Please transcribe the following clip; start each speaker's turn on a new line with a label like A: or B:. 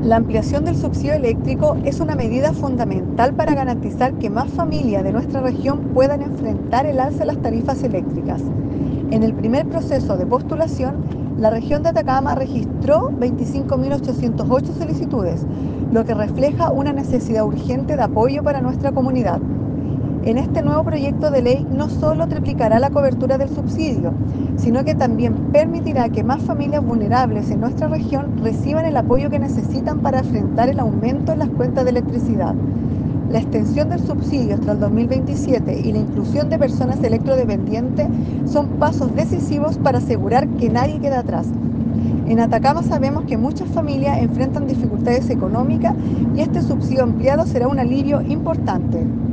A: La ampliación del subsidio eléctrico es una medida fundamental para garantizar que más familias de nuestra región puedan enfrentar el alza de las tarifas eléctricas. En el primer proceso de postulación, la región de Atacama registró 25.808 solicitudes, lo que refleja una necesidad urgente de apoyo para nuestra comunidad. En este nuevo proyecto de ley no solo triplicará la cobertura del subsidio, sino que también permitirá que más familias vulnerables en nuestra región reciban el apoyo que necesitan para enfrentar el aumento en las cuentas de electricidad. La extensión del subsidio hasta el 2027 y la inclusión de personas electrodependientes son pasos decisivos para asegurar que nadie queda atrás. En Atacama sabemos que muchas familias enfrentan dificultades económicas y este subsidio ampliado será un alivio importante.